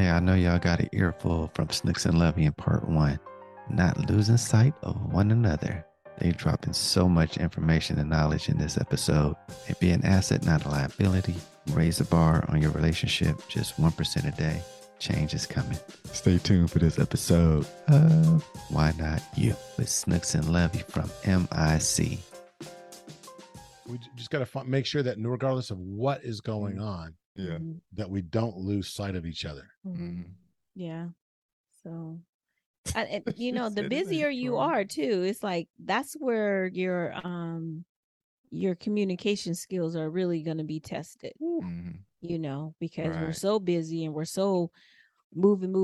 Hey, I know y'all got an earful from Snooks and Lovey in part one. Not losing sight of one another. They dropping so much information and knowledge in this episode. And be an asset, not a liability. Raise the bar on your relationship just 1% a day. Change is coming. Stay tuned for this episode of Why Not You with Snooks and Lovey from MIC. We just got to make sure that regardless of what is going on, that we don't lose sight of each other. Yeah. So, the busier you are too, it's like that's where your communication skills are really going to be tested. Because we're so busy and we're so moving.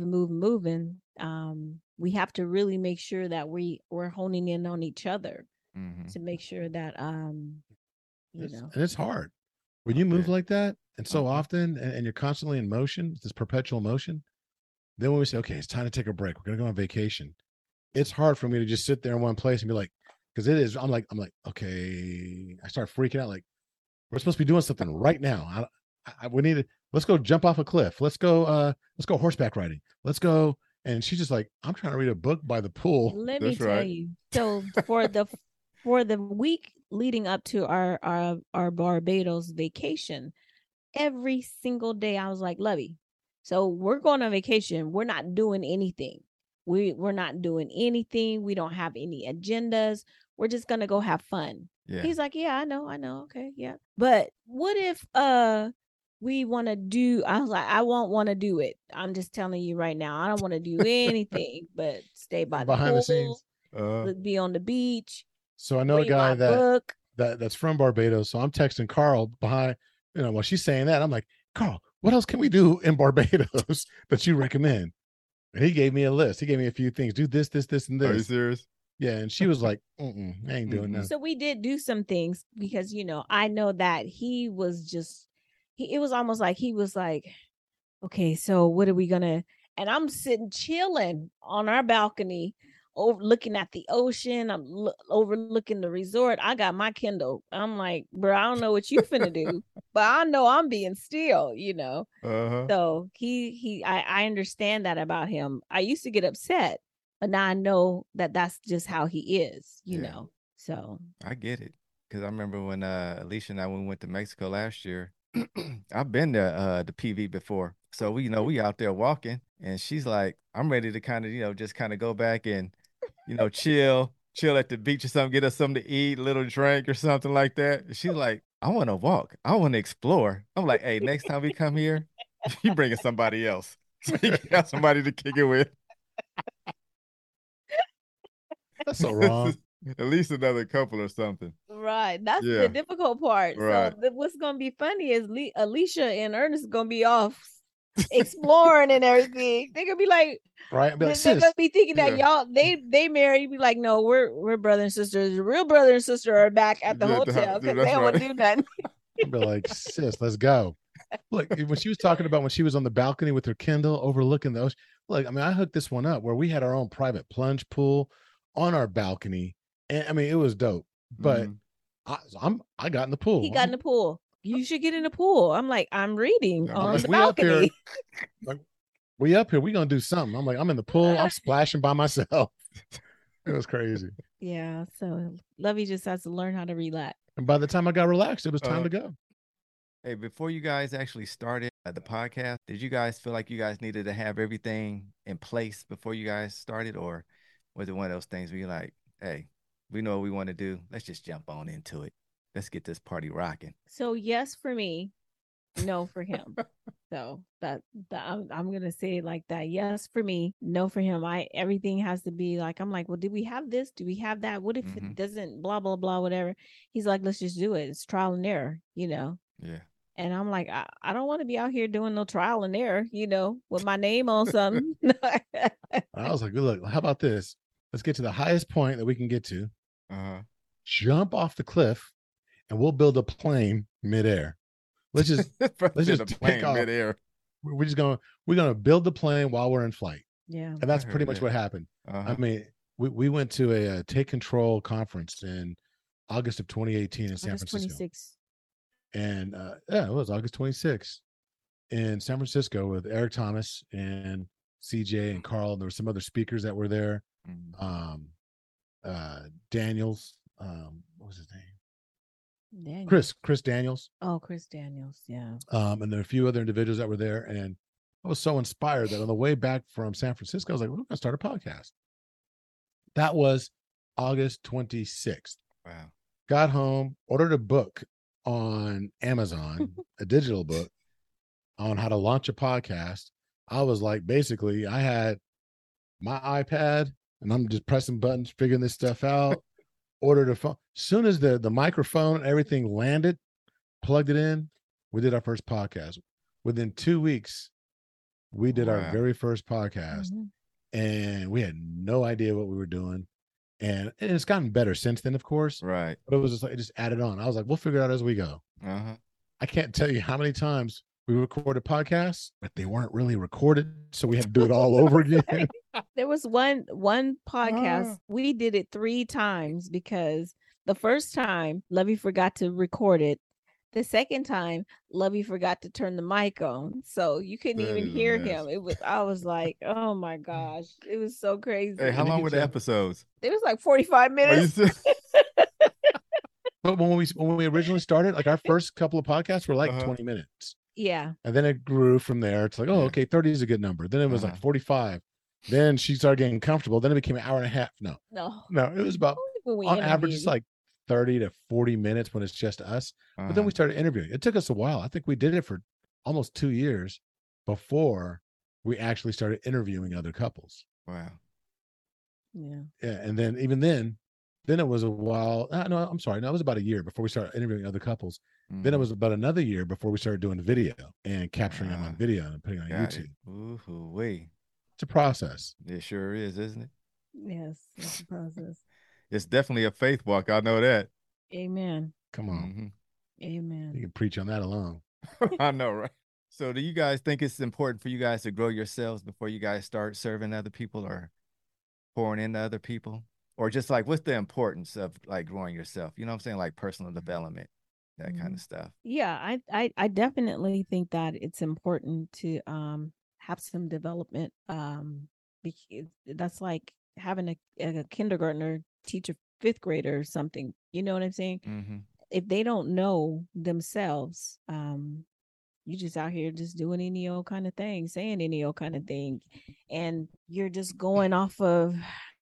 We have to really make sure that we're honing in on each other to make sure that and it's hard when you move like that and so often and you're constantly in motion, this perpetual motion. Then when we say, okay, it's time to take a break, we're gonna go on vacation, it's hard for me to just sit there in one place and be like, because it is, I'm like, okay, I start freaking out, like we're supposed to be doing something right now. We need to, let's go jump off a cliff, let's go horseback riding, let's go. And she's just like, I'm trying to read a book by the pool. Let me tell you. So for the week leading up to our Barbados vacation, every single day I was like, Lovey, so we're going on vacation. We're not doing anything. We're not doing anything. We don't have any agendas. We're just gonna go have fun. Yeah. He's like, yeah, I know. Okay, yeah. But what if we want to do? I was like, I won't want to do it. I'm just telling you right now. I don't want to do anything but stay behind the scenes, be on the beach. So I know a guy that's from Barbados. So I'm texting Carl behind. While she's saying that, I'm like, Carl, what else can we do in Barbados that you recommend? And he gave me a list. He gave me a few things. Do this, and this. Are you serious? Yeah. And she was like, I ain't doing that. So we did do some things because, I know that he was just, it was almost like he was like, okay, so what are we going to, and I'm sitting chilling on our balcony, looking at the ocean. I'm overlooking the resort. I got my Kindle. I'm like, bro, I don't know what you finna do, but I know I'm being still, So I understand that about him. I used to get upset, but now I know that that's just how he is, you know. So I get it, because I remember when Alicia and I went to Mexico last year. I've been to the PV before, so we out there walking, and she's like, I'm ready to kind of just kind of go back and chill at the beach or something, get us something to eat, a little drink or something like that. She's like, I want to walk, I want to explore. I'm like, hey, next time we come here, you bringing somebody else, so you got somebody to kick it with. That's so wrong. At least another couple or something. Right. That's the difficult part. Right. So what's going to be funny is Alicia and Ernest going to be off exploring and everything. They're going to be like, right. They're going to be thinking that y'all, they married. Be like, no, we're brother and sister. The real brother and sister are back at the hotel because they don't want to do nothing. I'd be like, sis, let's go. Look, when she was talking about when she was on the balcony with her Kindle overlooking the ocean, look, I mean, I hooked this one up where we had our own private plunge pool on our balcony. And I mean, it was dope, but I got in the pool. He got in the pool. You should get in the pool. I'm like, I'm reading on the balcony. We up here. We gonna do something. I'm like, I'm in the pool. I'm splashing by myself. It was crazy. Yeah. So Lovey just has to learn how to relax. And by the time I got relaxed, it was time to go. Hey, before you guys actually started the podcast, did you guys feel like you guys needed to have everything in place before you guys started, or was it one of those things where you're like, hey, we know what we want to do, let's just jump on into it, let's get this party rocking? So yes for me, no for him. So that I'm gonna say it like that. Yes for me, no for him. Everything has to be like, I'm like, well, do we have this? Do we have that? What if it doesn't? Blah blah blah, whatever. He's like, let's just do it. It's trial and error, Yeah. And I'm like, I don't want to be out here doing no trial and error, with my name on something. I was like, look, how about this? Let's get to the highest point that we can get to. Jump off the cliff, and we'll build a plane midair. Let's just take off midair. We're gonna build the plane while we're in flight. Yeah, and that's pretty much what happened. I mean, we went to a Take Control conference in August of 2018 in San Francisco. 26. And it was August 26th. in San Francisco with Eric Thomas and CJ and Carl. There were some other speakers that were there. Mhm. Daniels, what was his name? Daniel. Chris Daniels. Oh, Chris Daniels. Yeah. And there are a few other individuals that were there. And I was so inspired that on the way back from San Francisco, I was like, we're going to start a podcast. That was August 26th. Wow. Got home, ordered a book on Amazon, a digital book on how to launch a podcast. I was like, basically, I had my iPad and I'm just pressing buttons, figuring this stuff out. Ordered a phone. Soon as the microphone and everything landed, plugged it in, we did our first podcast. Within 2 weeks, we did our Wow. very first podcast, and we had no idea what we were doing. And it's gotten better since then, of course. Right. But it was just like it just added on. I was like, we'll figure it out as we go. Uh-huh. I can't tell you how many times we recorded podcasts, but they weren't really recorded, so we had to do it all over again. There was one podcast. We did it 3 times because the first time Lovey forgot to record it. The second time Lovey forgot to turn the mic on. So you couldn't That even is a hear mess. him. I was like, oh my gosh. It was so crazy. Hey, how And you long can were the tell- episodes? It was like 45 Are you minutes. serious? But when we originally started, like our first couple of podcasts were like Uh-huh. 20 minutes. Yeah. And then it grew from there. It's like, oh, Yeah. okay, 30 is a good number. Then it was like 45. Then she started getting comfortable. Then it became an hour and a half. No, No. it was about When we on average, it's interviewed. like 30 to 40 minutes when it's just us. But then we started interviewing. It took us a while. I think we did it for almost 2 years before we actually started interviewing other couples. Wow. Yeah. Yeah. And then even then it was a while. No, I'm sorry. No, it was about a year before we started interviewing other couples. Then it Mhm. was about another year before we started doing video and capturing them on video and putting on Got YouTube. it. Ooh, wait. It's a process. It sure is, isn't it? Yes. That's the process. It's definitely a faith walk. I know that. Amen. Come on. You Amen. can preach on that alone. I know, right? So do you guys think it's important for you guys to grow yourselves before you guys start serving other people or pouring into other people? Or just like, what's the importance of like growing yourself? You know what I'm saying? Like personal development, that kind of stuff. Yeah, I definitely think that it's important to have some development. Because that's like having a kindergartner teach a 5th grader or something. You know what I'm saying? Mm-hmm. If they don't know themselves, you just out here just doing any old kind of thing, saying any old kind of thing, and you're just going off of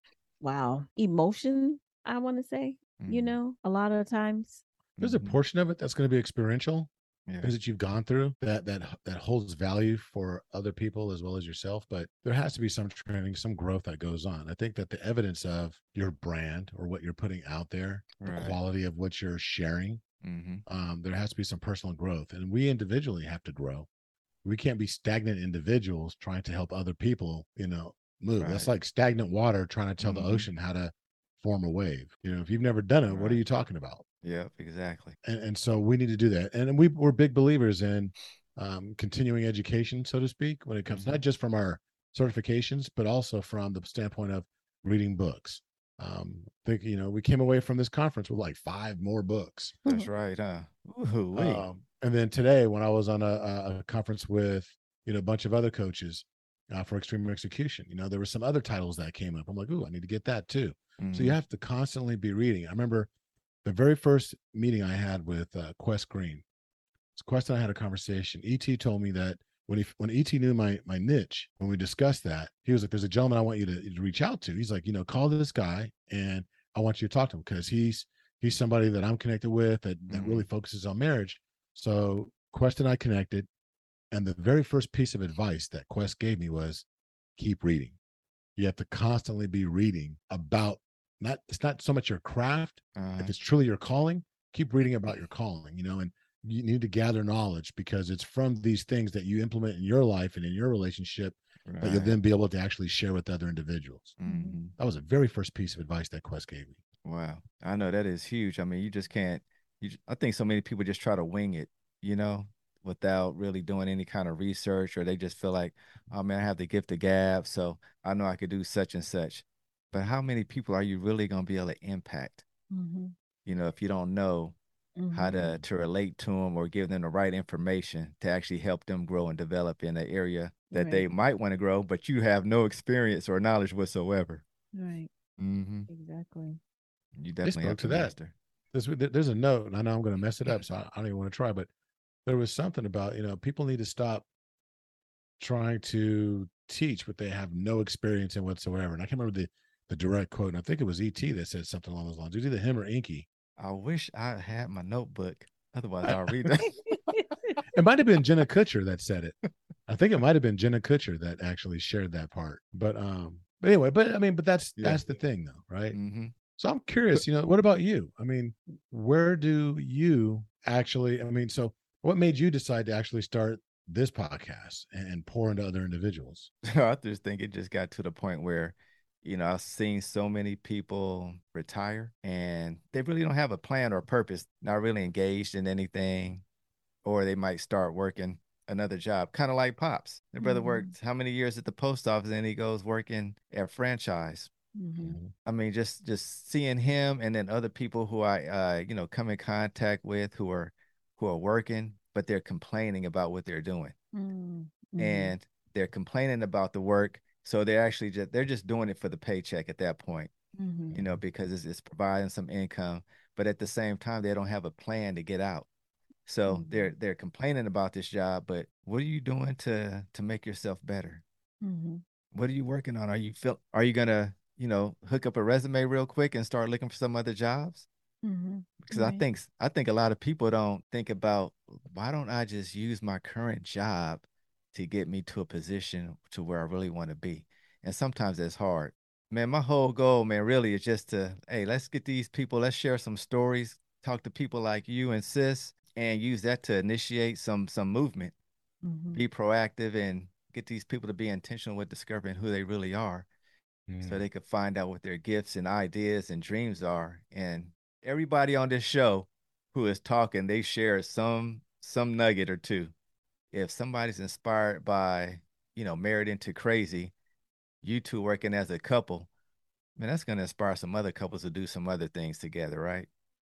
emotion. I want to say, you know, a lot of times. There's a portion of it that's going to be experiential, Yeah. things that you've gone through that holds value for other people as well as yourself. But there has to be some training, some growth that goes on. I think that the evidence of your brand or what you're putting out there, the Right. quality of what you're sharing, Mm-hmm. there has to be some personal growth, and we individually have to grow. We can't be stagnant individuals trying to help other people, move. That's Right. like stagnant water trying to tell the ocean how to form a wave. If you've never done it, what are Right. you talking about? Yep, exactly. And so we need to do that. And we're big believers in continuing education, so to speak, when it comes not just from our certifications, but also from the standpoint of reading books. I think, we came away from this conference with like 5 more books. That's right, huh? Ooh, wait. And then today, when I was on a conference with, a bunch of other coaches for Extreme Execution, there were some other titles that came up. I'm like, ooh, I need to get that too. So you have to constantly be reading. I remember the very first meeting I had with Quest Green. Quest and I had a conversation. ET told me that when ET knew my niche, when we discussed that, he was like, "There's a gentleman I want you to reach out to." He's like, call this guy, and I want you to talk to him because he's somebody that I'm connected with that really focuses on marriage. So Quest and I connected, and the very first piece of advice that Quest gave me was, keep reading. You have to constantly be reading about it's not so much your craft. If it's truly your calling, keep reading about your calling, and you need to gather knowledge because it's from these things that you implement in your life and in your relationship that you'll then be able to actually share with other individuals. That was the very first piece of advice that Quest gave me. Wow. I know that is huge. I mean, you just can't, I think so many people just try to wing it, without really doing any kind of research, or they just feel like, oh man, I have the gift of gab, so I know I could do such and such. But how many people are you really going to be able to impact? If you don't know how Mhm. to relate to them or give them the right information to actually help them grow and develop in an area that they Right. might want to grow, but you have no experience or knowledge whatsoever. Right. Mm-hmm. Exactly. You They definitely have spoke to to that. master. There's a note, and I know I'm going to mess it up, so I don't even want to try. But there was something about people need to stop trying to teach what they have no experience in whatsoever. And I can't remember the direct quote, and I think it was ET that said something along those lines. It was either him or Inky. I wish I had my notebook. Otherwise, I, I'll read that. it might have been Jenna Kutcher that said it. I think it might have been Jenna Kutcher that actually shared that part. But anyway, but that's Yeah. that's the thing though, right? Mm-hmm. So I'm curious, what about you? I mean, where do you actually, so what made you decide to actually start this podcast and pour into other individuals? I just think it just got to the point where, I've seen so many people retire and they really don't have a plan or purpose, not really engaged in anything, or they might start working another job, kind of like Pops. My brother worked how many years at the post office and he goes working at franchise. Mm-hmm. I mean, just seeing him and then other people who I come in contact with who are working, but they're complaining about what they're doing. Mm-hmm. And they're complaining about the work. So they're just doing it for the paycheck at that point, Mm-hmm. because it's providing some income, but at the same time, they don't have a plan to get out. So they're complaining about this job, but what are you doing to make yourself better? Mm-hmm. What are you working on? Are you gonna, hook up a resume real quick and start looking for some other jobs? Mm-hmm. Because Right. I think a lot of people don't think about, why don't I just use my current job to get me to a position to where I really want to be? And sometimes it's hard. Man, my whole goal, man, really is just to, hey, let's get these people, let's share some stories, talk to people like you and Sis, and use that to initiate some movement. Mm-hmm. Be proactive and get these people to be intentional with discovering who they really are so they could find out what their gifts and ideas and dreams are. And everybody on this show who is talking, they share some nugget or two. If somebody's inspired by, Married into Crazy, you two working as a couple, man, that's gonna inspire some other couples to do some other things together, right?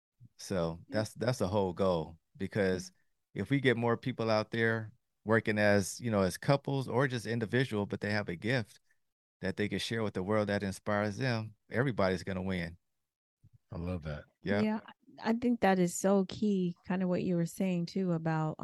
So that's the whole goal. Because if we get more people out there working as, as couples or just individual, but they have a gift that they can share with the world that inspires them, everybody's gonna win. I love that. Yeah. Yeah, I think that is so key, kind of what you were saying too about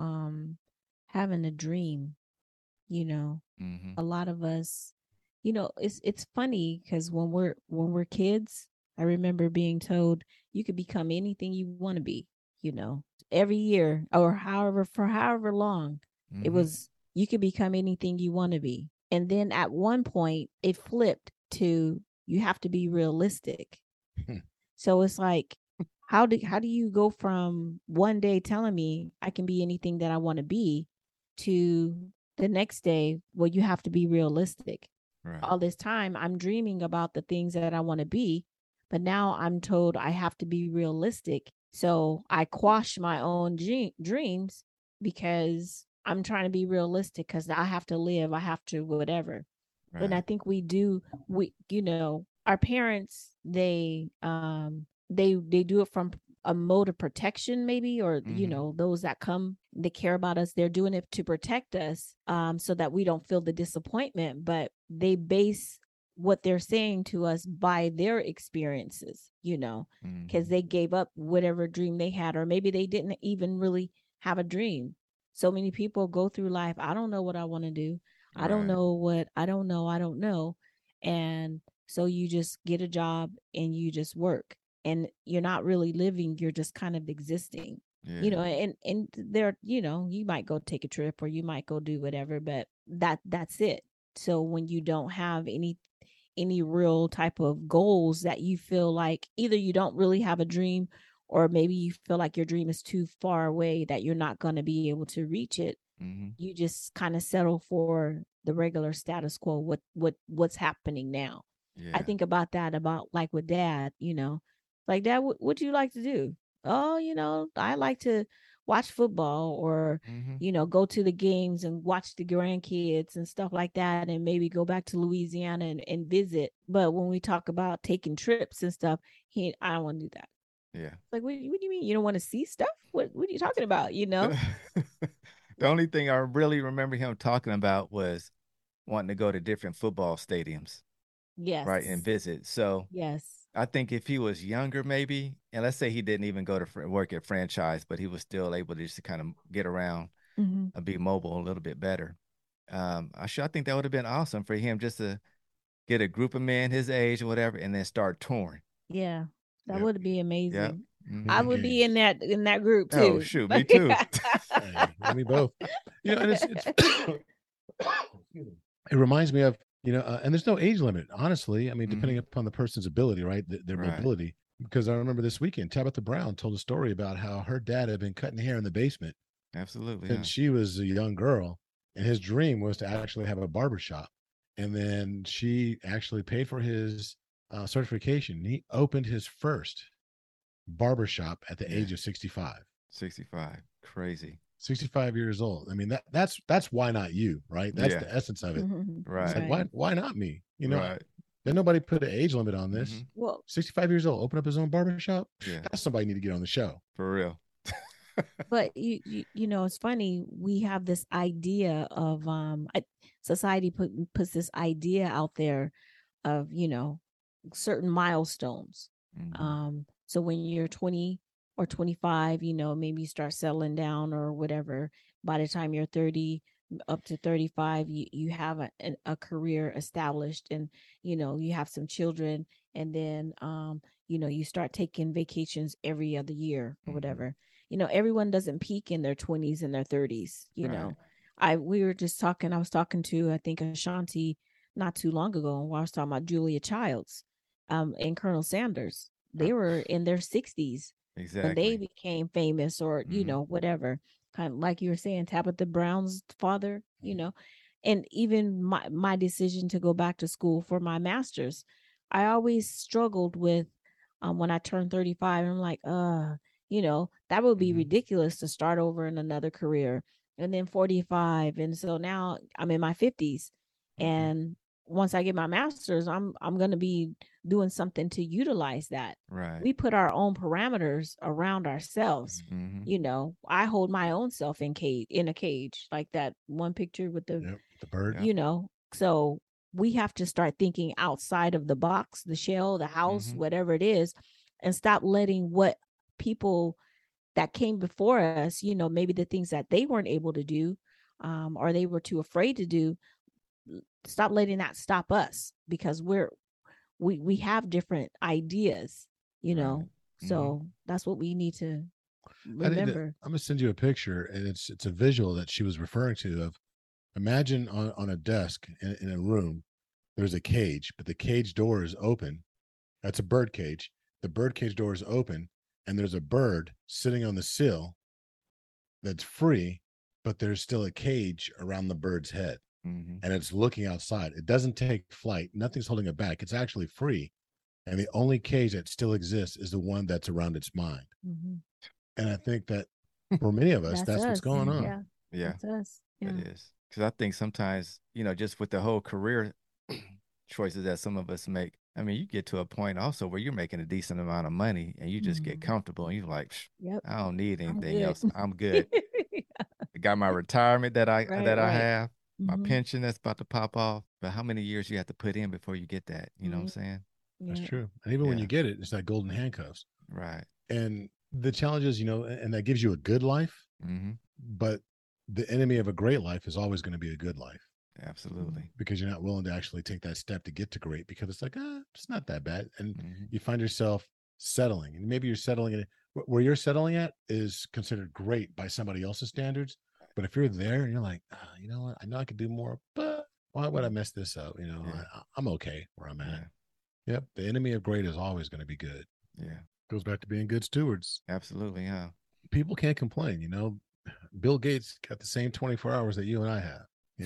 having a dream, you know. Mm-hmm. A lot of us, it's funny because when we're kids, I remember being told you could become anything you want to be, you know. Every year or however long, it Mm-hmm. was you could become anything you want to be. And then at one point it flipped to you have to be realistic. So it's like, how do you go from one day telling me I can be anything that I want to be to the next day, well, you have to be realistic. Right. All this time I'm dreaming about the things that I want to be, but now I'm told I have to be realistic. So I quash my own dreams because I'm trying to be realistic because I have to live, I have to whatever. And I Right. think our parents, they do it from a mode of protection maybe, or Mm-hmm. those that come, they care about us, they're doing it to protect us, so that we don't feel the disappointment, but they base what they're saying to us by their experiences, because Mm-hmm. they gave up whatever dream they had, or maybe they didn't even really have a dream. So many people go through life, I don't know what I want to do. Right. I don't know. And so you just get a job and you just work, and you're not really living, you're just kind of existing. Yeah. And there, you might go take a trip or you might go do whatever, but that's it. So when you don't have any real type of goals that you feel like either you don't really have a dream, or maybe you feel like your dream is too far away that you're not going to be able to reach it, Mm-hmm. you just kind of settle for the regular status quo, what's happening now. I Yeah. think about that, about like with dad, like, dad, what do you like to do? Oh, I like to watch football, or Mm-hmm. go to the games and watch the grandkids and stuff like that, and maybe go back to Louisiana and visit. But when we talk about taking trips and stuff, I don't want to do that. Yeah. Like, what do you mean you don't want to see stuff? What are you talking about? You know? The only thing I really remember him talking about was wanting to go to different football stadiums, right, and Yes. visit. So Yes. I think if he was younger, maybe, and let's say he didn't even go to work at franchise, but he was still able to just kind of get around Hmm. and be mobile a little bit better. I think that would have been awesome for him just to get a group of men his age or whatever, and then start touring. Yeah. That Yep. would be Yep. amazing. I Mhm. would be in that group Oh too. shoot, me too. Hey, me both. And it's it reminds me of and there's no age limit, honestly. I mean, depending upon the person's ability, right? Their Right. mobility. Because I remember this weekend, Tabitha Brown told a story about how her dad had been cutting hair in the basement Absolutely. since she was a young girl, and his dream was to actually have a barber shop. And then she actually paid for his certification. He opened his first barber shop at the Yeah. age of 65. 65. Crazy. 65 years old. I mean, that's why not you, right? That's Yeah. the essence of it. Right. It's like, why not me? Right. Then nobody put an age limit on this. Mhm. Well, 65 years old, open up his own barber shop. Yeah. That's somebody need to get on the show. For real. but you know, it's funny. We have this idea of society puts this idea out there of, you know, certain milestones. Mhm. So when you're 20 or 25, you know, maybe you start settling down or whatever. By the time you're 30 up to 35, you have a career established, and you know, you have some children, and then you know, you start taking vacations every other year or Mhm. whatever. You know, everyone doesn't peak in their 20s and their 30s, you Right. know. We were just talking, I was talking to, I think, Ashanti not too long ago, while I was talking about Julia Childs and Colonel Sanders. They were in their 60s when they Exactly. became famous, or you Mhm. know, whatever. Kind of like you were saying, Tabitha Brown's father, you know. And even my decision to go back to school for my master's, I always struggled with when I turned 35. I'm like, you know, that would be Mhm. ridiculous to start over in another career. And then 45, and so now I'm in my 50s, Mhm. and once I get my master's, I'm going to be doing something to utilize that. Right. We put our own parameters around ourselves. Mhm. You know, I hold my own self in a cage, like that one picture with the, Yep, the bird. Yeah. you know. So we have to start thinking outside of the box, the shell, the house, Mhm. whatever it is, and stop letting what people that came before us, you know, maybe the things that they weren't able to do, or they were too afraid to do, stop letting that stop us, because we have different ideas, you Right. know. So that's what we need to remember. I'm gonna send you a picture, and it's a visual that she was referring to of imagine on a desk in a room, there's a cage, but the cage door is open. That's a bird cage. The bird cage door is open, and there's a bird sitting on the sill that's free, but there's still a cage around the bird's head, Mhm. and it's looking outside. It doesn't take flight. Nothing's holding it back. It's actually free. And the only cage that still exists is the one that's around its mind. Mm-hmm. And I think that for many of us, That's that's what's us. going on. Yeah, Yeah. that's us. It Yeah. is. Because I think sometimes, you know, just with the whole career choices that some of us make, I mean, you get to a point also where you're making a decent amount of money and you just get Mhm. comfortable and you're like, Yep. I don't need I'm anything good. else. I'm good. I got my retirement that I Right, right. have, my Mm-hmm. pension that's about to pop off. But how many years you have to put in before you get that? You know what I'm saying? That's Yeah. true. And even when Yeah. you get it, it's like golden handcuffs. Right. And the challenge is, and that gives you a good life, Mm-hmm. but the enemy of a great life is always going to be a good life Absolutely. because you're not willing to actually take that step to get to great because it's like, it's not that bad. And Mm-hmm. you find yourself settling. And maybe you're settling in where you're settling at is considered great by somebody else's standards. But if you're there and you're like, you know what, I know I could do more, but why would I mess this up? Yeah. I'm okay where I'm at. Yeah. Yep. The enemy of great is always going to be good. Yeah. Goes back to being good stewards. Absolutely. Yeah. People can't complain. Bill Gates got the same 24 hours that you and I have,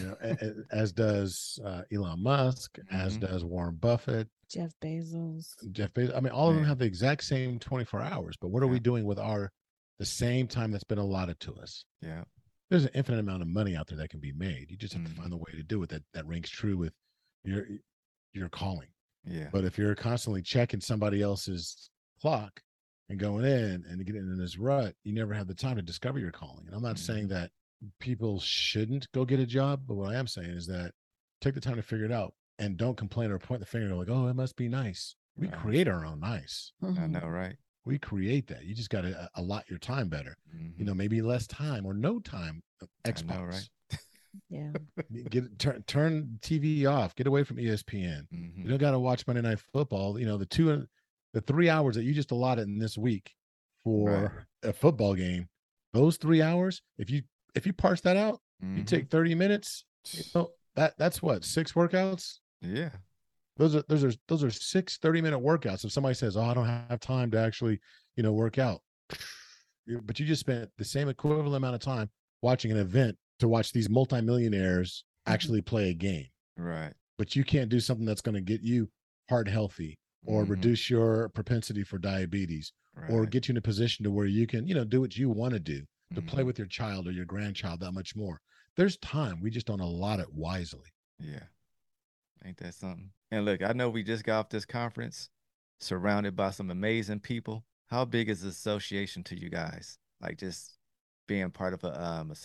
as does Elon Musk, as Mhm. does Warren Buffett, Jeff Bezos. Jeff Bezos. I mean, all of them Man. have the exact same 24 hours, but what are we Yeah. doing with the same time that's been allotted to us? Yeah. There's an infinite amount of money out there that can be made. You just have to Mhm. find the way to do it that rings true with your calling. Yeah. But if you're constantly checking somebody else's clock, and going in and getting in this rut, you never have the time to discover your calling. And I'm not saying that people shouldn't go get a job, but what I am saying is that take the time to figure it out and don't complain or point the finger like, oh, it must be nice. We Right. create our own nice. I know, right? We create that. You just got to allot your time better. Mhm. You know, maybe less time or no time. Xbox. I know, right? Yeah. Turn TV off. Get away from ESPN. Mhm. You don't got to watch Monday Night Football. You know, the 3 hours that you just allotted in this week for a football game, those 3 hours, if you parse that out, you Mhm. take 30 minutes. You know, that's what, 6 workouts. Yeah. Those are 6 30-minute workouts. If somebody says, "Oh, I don't have time to actually, work out," but you just spent the same equivalent amount of time watching an event to watch these multimillionaires actually play a game. Right. But you can't do something that's going to get you heart healthy or Mhm. reduce your propensity for diabetes or Right. get you in a position to where you can, do what you want to do, to play Mhm. with your child or your grandchild that much more. There's time. We just don't allot it wisely. Yeah. Ain't that something? And look, I know we just got off this conference surrounded by some amazing people. How big is the association to you guys? Like just being part of a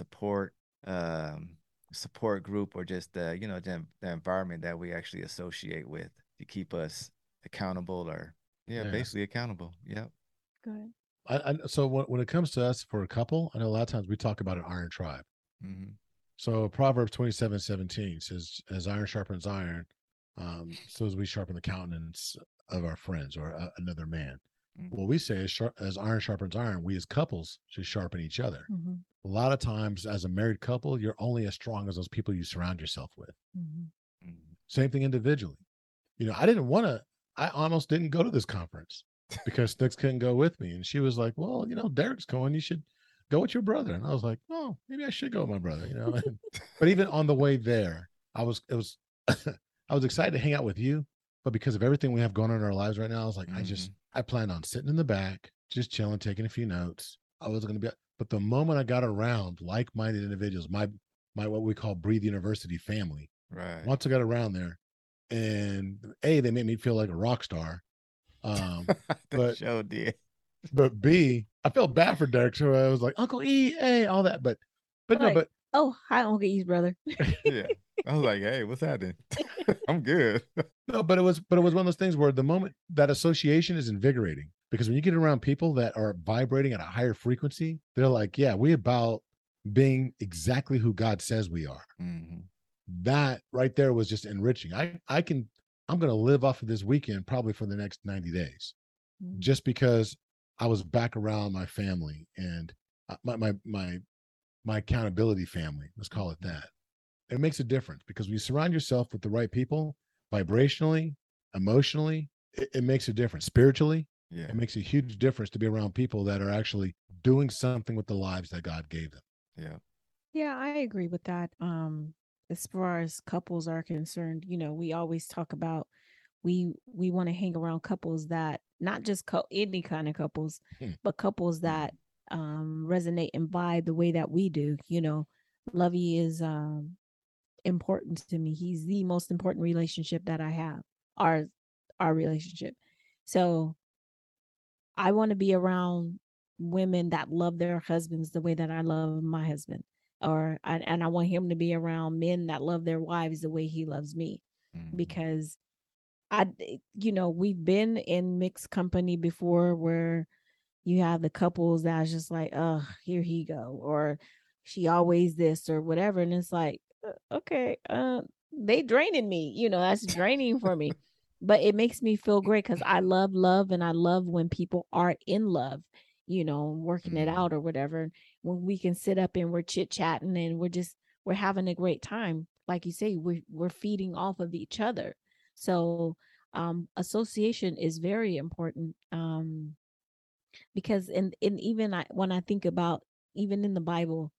support group, or just the environment that we actually associate with to keep us accountable, or Yeah. basically accountable. Yep. Good. So when it comes to us for a couple, I know a lot of times we talk about an iron tribe. Mm-hmm. So Proverbs 27:17 says, as iron sharpens iron, so as we sharpen the countenance of our friends or another man. Mhm. What we say is, as iron sharpens iron, we as couples should sharpen each other. Mm-hmm. A lot of times as a married couple, you're only as strong as those people you surround yourself with. Mm-hmm. Mhm. Same thing individually. I almost didn't go to this conference because Snooks couldn't go with me. And she was like, well, Derek's going, you should go with your brother. And I was like, oh, maybe I should go with my brother, But even on the way there, I was excited to hang out with you. But because of everything we have going on in our lives right now, I was like, I planned on sitting in the back, just chilling, taking a few notes. I was going to be, but the moment I got around like-minded individuals, my what we call Breathe University family, Right. once I got around there, and A, they made me feel like a rock star. But Show did. But B, I felt bad for Derek, so I was like, Uncle E, hey, all that. But Like, no, but oh, hi, Uncle E's brother. Yeah. I was like, hey, what's happening? I'm good. no, but it was one of those things where the moment that association is invigorating, because when you get around people that are vibrating at a higher frequency, they're like, yeah, we about being exactly who God says we are. Mm-hmm. That right there was just enriching. I'm going to live off of this weekend probably for the next 90 days, just because I was back around my family and my accountability family. Let's call it that. It makes a difference because when you surround yourself with the right people, vibrationally, emotionally, it makes a difference. Spiritually, Yeah. it makes a huge difference to be around people that are actually doing something with the lives that God gave them. Yeah. Yeah, I agree with that. As far as couples are concerned, we always talk about we want to hang around couples that not just any kind of couples, but couples that resonate and vibe the way that we do. Lovey is important to me. He's the most important relationship that I have. Our relationship. So I want to be around women that love their husbands the way that I love my husband. And I want him to be around men that love their wives the way he loves me. Mhm. Because we've been in mixed company before where you have the couples that's just like, oh, here he go, or she always this or whatever. And it's like, okay, they draining me, that's draining for me. But it makes me feel great because I love love, and I love when people are in love, working it out or whatever. When we can sit up and we're chit-chatting and we're having a great time. Like you say, we're feeding off of each other. So association is very important. Because even when I think about even in the Bible,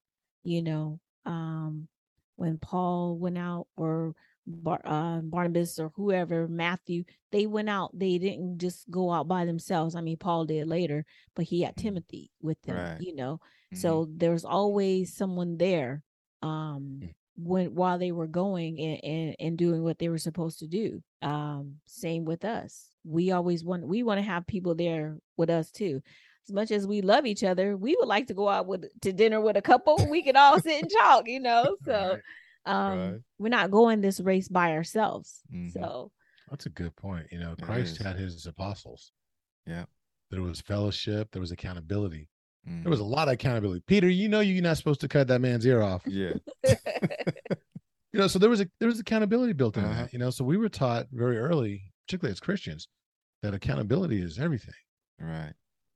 when Paul went out, or Barnabas or whoever, Matthew, they went out. They didn't just go out by themselves. I mean, Paul did later, but he had Timothy with them. Right. So there's always someone there while they were going and doing what they were supposed to do. Same with us. We want to have people there with us too. As much as we love each other, we would like to go out to dinner with a couple. We can all sit and talk, So Right. we're not going this race by ourselves. Mhm. So That's a good point. It Christ is. had his apostles. Yeah. There was fellowship. There was accountability. Mhm. There was a lot of accountability. Peter, you're not supposed to cut that man's ear off. Yeah. So there was accountability built into Uh-huh. that. So we were taught very early, particularly as Christians, that accountability is everything. Right.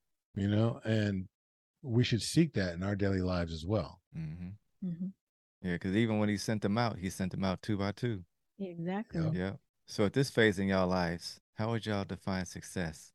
And we should seek that in our daily lives as well. Mm-hmm. Mhm. Yeah, because even when he sent them out 2 by 2. Exactly. Yep. Yeah. So at this phase in y'all lives, how would y'all define success?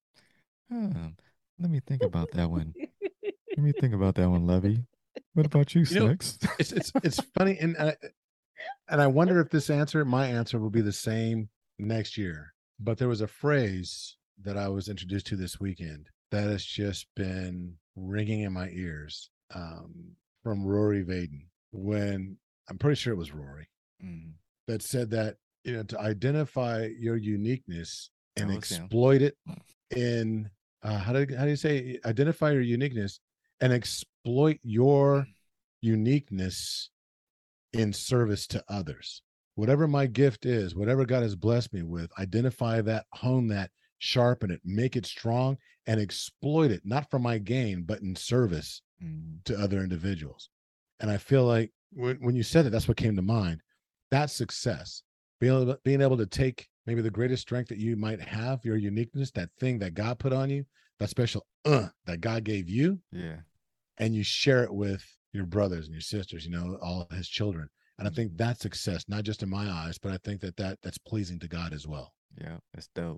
Let me think about that one. Let me think about that one, Levy. What about you, Snicks? It's funny, and I wonder if my answer will be the same next year. But there was a phrase that I was introduced to this weekend that has just been ringing in my ears, from Rory Vaden, when I'm pretty sure it was Rory Mhm. that said that, to identify your uniqueness and That was him. exploit it in, how do you say, identify your uniqueness and exploit your uniqueness in service to others. Whatever my gift is, whatever God has blessed me with, identify that, hone that, sharpen it, make it strong, and exploit it, not for my gain, but in service Mhm. to other individuals. And I feel like when you said it, that's what came to mind. That's success. Being able to take maybe the greatest strength that you might have, your uniqueness, that thing that God put on you, that special that God gave you, Yeah. and you share it with your brothers and your sisters, all his children. And I think that's success, not just in my eyes, but I think that's pleasing to God as well. Yeah. That's dope.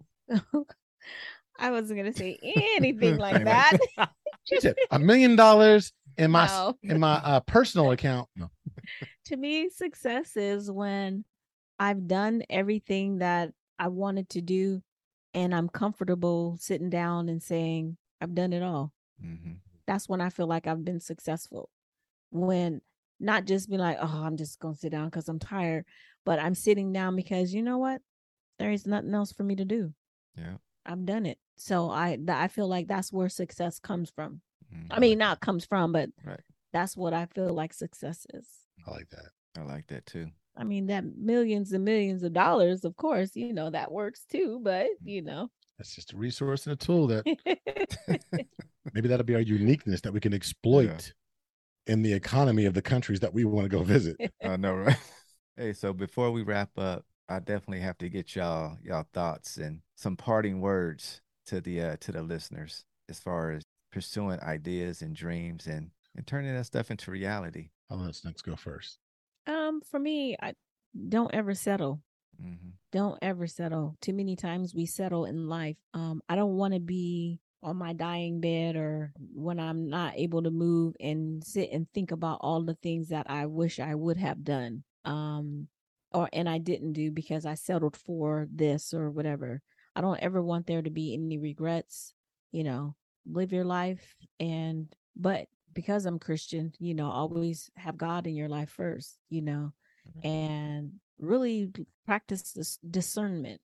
I wasn't gonna say anything like Ain't that. She said $1 million in my No. personal account. No. To me, success is when I've done everything that I wanted to do and I'm comfortable sitting down and saying, I've done it all. Mm-hmm. That's when I feel like I've been successful. When not just be like, oh, I'm just going to sit down because I'm tired, but I'm sitting down because you know what? There is nothing else for me to do. Yeah. I've done it. So I feel like that's where success comes from. Mhm. I mean, not comes from, but Right. that's what I feel like success is. I like that. I like that too. I mean, that millions and millions of dollars, of course, that works too, but That's just a resource and a tool that maybe that'll be our uniqueness that we can exploit in the economy of the countries that we want to go visit. I know, right? Hey, so before we wrap up, I definitely have to get y'all thoughts and some parting words to the listeners as far as pursuing ideas and dreams and turning that stuff into reality. I'll let Snooks go first. For me, I don't ever settle. Mm-hmm. Don't ever settle. Too many times we settle in life. I don't want to be on my dying bed or when I'm not able to move and sit and think about all the things that I wish I would have done. And I didn't do because I settled for this or whatever. I don't ever want there to be any regrets. Live your life but because I'm Christian, always have God in your life first, and really practice this discernment,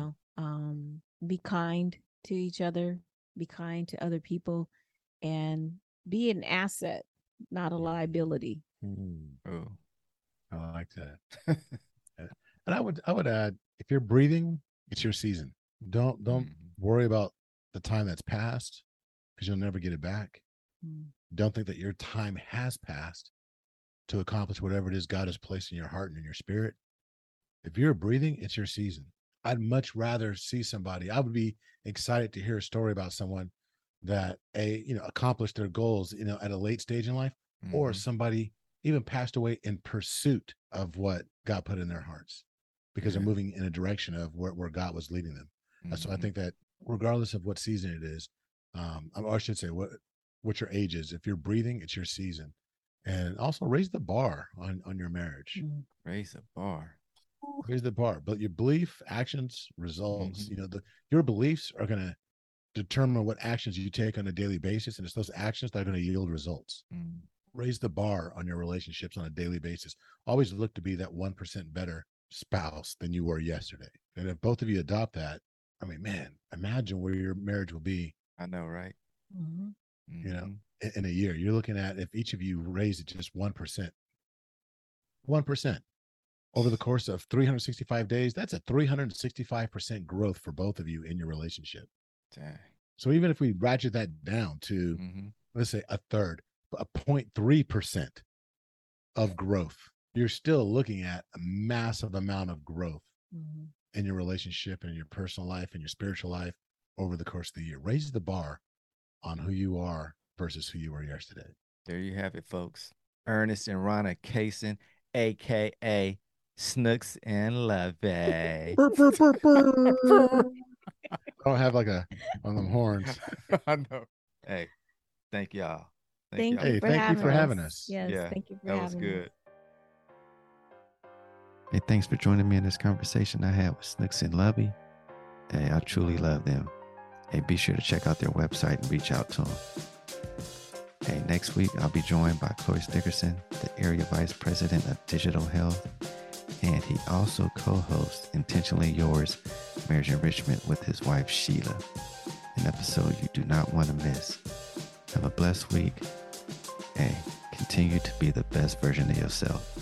be kind to each other, be kind to other people, and be an asset, not a liability. Oh, I like that. And I would add, if you're breathing, it's your season. Don't worry about the time that's passed because you'll never get it back. Don't think that your time has passed to accomplish whatever it is God has placed in your heart and in your spirit. If you're breathing, it's your season. I'd much rather see somebody. I would be excited to hear a story about someone that accomplished their goals, at a late stage in life, or somebody even passed away in pursuit of what God put in their hearts because they're moving in a direction of where God was leading them. So I think that regardless of what season it is, I should say what your age is, if you're breathing, it's your season. And also raise the bar on your marriage. Raise the bar. Raise the bar. But your belief, actions, results, your beliefs are going to determine what actions you take on a daily basis. And it's those actions that are going to yield results. raise the bar on your relationships on a daily basis. Always look to be that 1% better spouse than you were yesterday. And if both of you adopt that, I mean, man, imagine where your marriage will be. I know, right? Mhm. You know, in a year. You're looking at, if each of you raise it just 1%, 1% over the course of 365 days, that's a 365% growth for both of you in your relationship. Dang. So even if we ratchet that down to, let's say, a third, a 0.3% of growth, you're still looking at a massive amount of growth Mhm. in your relationship and in your personal life and your spiritual life over the course of the year. Raise the bar on who you are versus who you were yesterday. There you have it, folks. Ernest and Ronna Kaysen, aka Snooks and Lovey. I don't have like one of them horns. I know. Hey, thank y'all. Thank y'all. you Hey, for thank you having for us. having us. Yes, Yeah, thank you for that having was us. good. Hey, thanks for joining me in this conversation I had with Snooks and Lovey. Hey, I truly love them. Hey, be sure to check out their website and reach out to them. Hey, next week I'll be joined by Cloris Dickerson, the Area Vice President of Digital Health, and he also co-hosts Intentionally Yours, Marriage Enrichment with his wife Sheila, an episode you do not want to miss. Have a blessed week. Hey, continue to be the best version of yourself.